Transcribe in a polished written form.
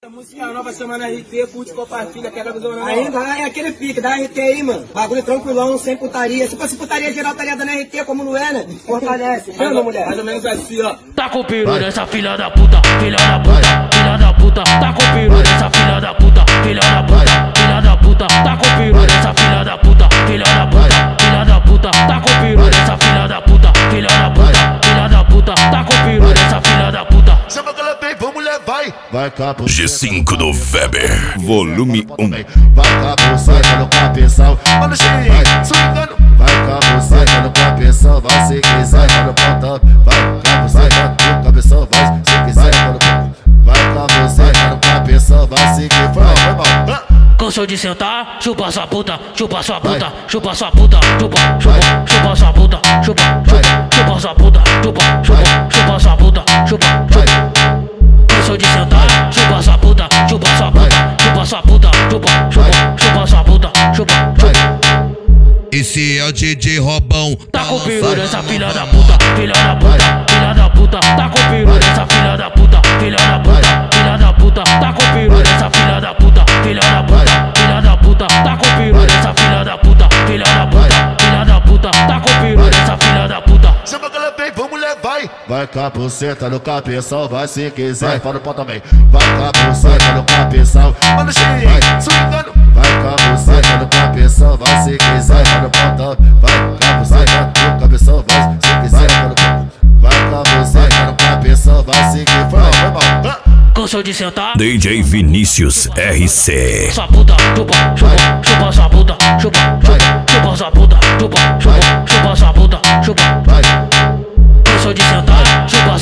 Música nova chamando RT, curte, compartilha, quebra visão não. Ainda é aquele pique da RT aí, mano. Bagulho tranquilão, sem putaria. Se fosse putaria geral, estaria dando RT, como não é, né? Fortalece. Chama, mulher. Mais ou menos assim, ó. Tá com o peru dessa filha da puta, filha da puta, filha da puta. Tá com o peru dessa filha da puta, filha da puta, filha da puta. Tá com o peru dessa filha da puta, filha da puta, filha da puta. Tá com o peru dessa filha da puta, filha da puta, filha da puta. Tá com o peru dessa filha da puta. Chama que ela vem, vamos levar. Vai cá, G5 do Weber, volume 1. Vai cá, buceta no cabeção. Mano, cheio, swingando. Vai cá, buceta no cabeção. Vai se quiser, vai no pontão. Vai cá, buceta no cabeção. Vai se quiser, vai no pontão. Vai cá, buceta no cabeção. Vai se quiser, vai mal. Cansou de sentar, chupa sua puta, chupa sua puta, chupa sua puta, chupa sua puta, chupa sua puta, chupa sua puta, chupa. Cansou de sentar, chupa sua puta, chupa sua puta, chupa sua puta, chupa sua puta, chupa. Esse é o DJ Robão. Tá com o peru dessa filha da puta, filha da puta, filha da puta. Tá com o peru dessa filha da puta, filha da puta, filha da puta. Tá com o peru dessa filha da puta, filha da puta, filha da puta. Tá com o peru dessa filha da puta, filha da puta, filha da puta. Tá com o peru dessa filha da puta. Chama que ela vem, vamos levar. Vai cá, buceta no cabeção. Vai se quiser, vai no pau também. Vai cá, buceta no cabeção. Mano, cheio, swingando. Vai cá, buceta no cabeção. Vai se quiser, vai no pontão. Vai cá, buceta no cabeção. Vai se quiser, vai no pontão. Vai cá, buceta no cabeção. Vai se quiser, vai mal. Cansou de sentar, DJ Vinícius RC. sua puta, chupa sua puta, chupa sua puta, chupa sua puta, chupa. Cansou de sentar, chupa